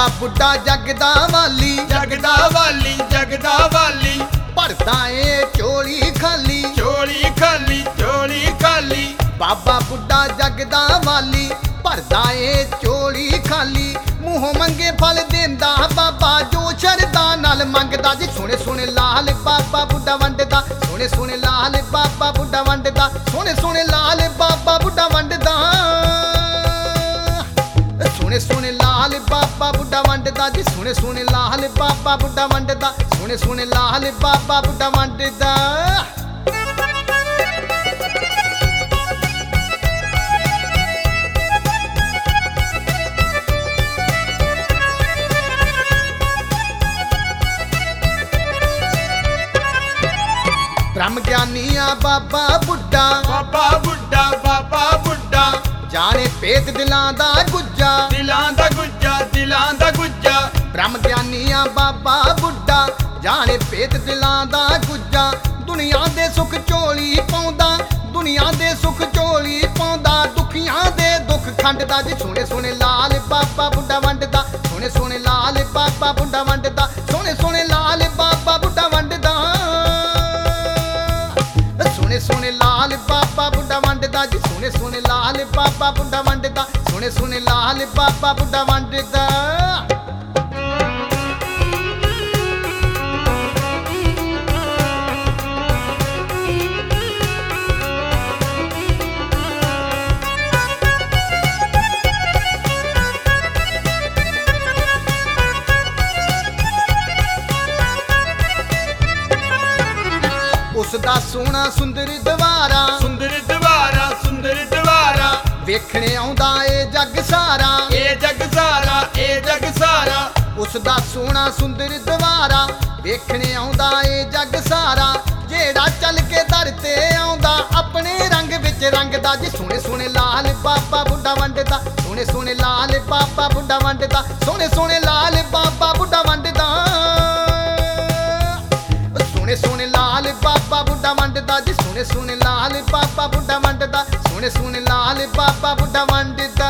ਬਾਬਾ ਬੁੱਢਾ ਜਗਦਾ ਵਾਲੀ ਜਗਦਾ ਵਾਲੀ ਜਗਦਾ ਵਾਲੀ ਭਰਦਾ ਏ ਝੋਲੀ ਖਾਲੀ ਝੋਲੀ ਖਾਲੀ ਝੋਲੀ ਖਾਲੀ ਬਾਬਾ ਬੁੱਢਾ ਜਗਦਾ ਵਾਲੀ ਭਰਦਾ ਏ ਝੋਲੀ ਖਾਲੀ ਮੂੰਹੋਂ ਮੰਗੇ ਫਲ ਦਿੰਦਾ ਬਾਬਾ ਜੋ ਸ਼ਰਧਾ ਨਾਲ ਮੰਗਦਾ ਜੀ ਸੋਹਣੇ ਸੋਹਣੇ ਲਾਲ ਬਾਬਾ ਬੁੱਢਾ ਵੰਡਦਾ ਸੋਹਣੇ ਸੋਹਣੇ ਲਾਲ ਬਾਬਾ ਬੁੱਢਾ ਵੰਡਦਾ ਸੋਹਣੇ ਸੋਹਣੇ ਲਾਲ ਬਾਬਾ ਬੁੱਢਾ ਵੰਡਦਾ ਸੋਹਣੇ ਸੋਹਣੇ ਲਾਲ ਬਾਬਾ ਬੁੱਢਾ ਵੰਡਦਾ ਜੀ ਸੋਹਣੇ ਸੋਹਣੇ ਲਾਲ ਬਾਬਾ ਬੁੱਢਾ ਵੰਡਦਾ ਸੋਹਣੇ ਸੋਹਣੇ ਲਾਲ ਬਾਬਾ ਬੁੱਢਾ ਵੰਡਦਾ ब्रह्म ज्ञानी आ बाबा बुड्ढा ਬਾਬਾ ਬੁੱਢਾ ਬਾਬਾ ਬੁੱਢਾ जाने पेत दिलां दा गुज्जा ਦਿਲਾਂ ਦਾ ਗੁੱਜਾ ਦਿਲਾਂ ਦਾ ਗੁੱਜਾ ब्रह्म ज्ञानी आ बाबा बुड्ढा जाने पेत दिलां दा गुज्जा दुनिया दे सुख झोली पाउंदा दुनिया दे सुख झोली पाउंदा दुखियां दे दुख खंडदा जी सोहणे सोहणे लाल बाबा बुड्ढा वंडदा सोहणे सोहणे लाल बाबा बुड्ढा वंडदा सोहणे सोहणे लाल बाबा बुड्ढा वंडदा सोहणे सोहणे लाल बाबा बुड्ढा वंडदा जी सोहणे सोहणे लाल बाबा बुड्ढा वंडदा सोहणे सोहणे लाल बाबा बुड्ढा वंडदा उसदा सोहना सुंदर दवारा ਸੁੰਦਰ ਦਵਾਰਾ ਸੁੰਦਰ ਦਵਾਰਾ ਵੇਖਣੇ ਆਉਂਦਾ ਏ ਜੱਗ ਸਾਰਾ ਇਹ ਜਗ ਸਾਰਾ ਇਹ ਜਗ ਸਾਰਾ उसदा सोहना सुंदर दवारा ਵੇਖਣੇ ਆਉਂਦਾ ਏ ਜੱਗ ਸਾਰਾ ਜਿਹੜਾ ਚੱਲ ਕੇ ਦਰ ਤੇ ਆਉਂਦਾ ਆਪਣੇ ਰੰਗ ਵਿੱਚ ਰੰਗਦਾ ਜੀ ਸੋਹਣੇ ਸੋਹਣੇ ਲਾਲ ਬਾਬਾ ਬੁੱਢਾ ਵੰਡਦਾ ਸੋਹਣੇ ਸੋਹਣੇ ਲਾਲ ਬਾਬਾ ਬੁੱਢਾ ਵੰਡਦਾ ਸੋਹਣੇ ਸੋਹਣੇ ਲਾਲ ਬਾਬਾ ਬੁੱਢਾ ਵੰਡਦਾ ਸੋਹਣੇ ਸੋਹਣੇ ਲਾਲ ਬਾਬਾ ਬੁੱਢਾ ਵੰਡਦਾ ਜੀ ਸੋਹਣੇ ਸੋਹਣੇ ਲਾਲ ਬਾਬਾ ਬੁੱਢਾ ਵੰਡਦਾ ਸੋਹਣੇ ਸੋਹਣੇ ਲਾਲ ਬਾਬਾ ਬੁੱਢਾ ਵੰਡਦਾ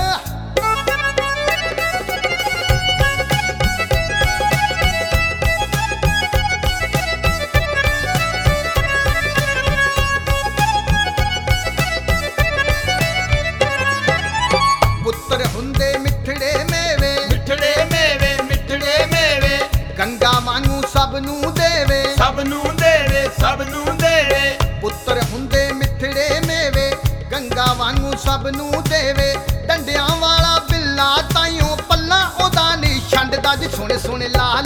ਪੁੱਤਰ ਹੁੰਦੇ ਮਿੱਠੜੇ ਮੇਵੇ ਮਿੱਠੜੇ ਮੇਵੇ ਮਿੱਠੜੇ ਮੇਵੇ ਗੰਗਾ ਵਾਂਗੂ ਸਭ ਨੂੰ ਦੇਵੇ ਸਭ ਨੂੰ ਦੇਵੇ ਸਭ ਨੂੰ ਦੇਵੇ ਪੁੱਤਰ ਹੁੰਦੇ ਮਿੱਠੜੇ ਮੇਵੇ ਗੰਗਾ ਵਾਂਗੂ ਸਭ ਨੂੰ ਦੇਵੇ ਡੰਡਿਆਂ ਵਾਲਾ ਬਿੱਲਾ ਤਾਈਓ ਪੱਲਾ ਉਹਦਾ ਨਹੀਂ ਛੰਡਦਾ ਜੀ ਸੋਹਣੇ ਸੋਹਣੇ ਲਾਲ